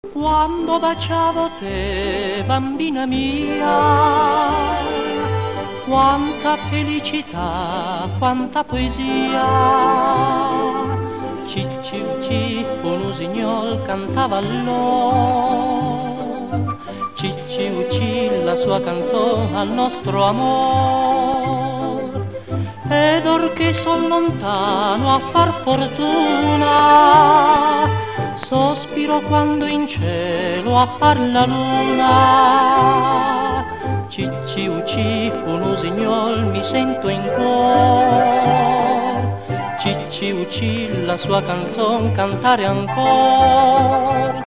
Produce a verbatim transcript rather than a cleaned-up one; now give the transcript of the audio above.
Quando baciavo te, bambina mia, quanta felicità, quanta poesia. Cicci ucci, un usignol cantava allora, Cicci ucci la sua canzone al nostro amor. Ed or che son lontano a far fortuna, sospiro quando in cielo appar la luna. Cicci ucci, un usignol mi sento in cuor, Cicci ucci la sua canzone cantare ancora.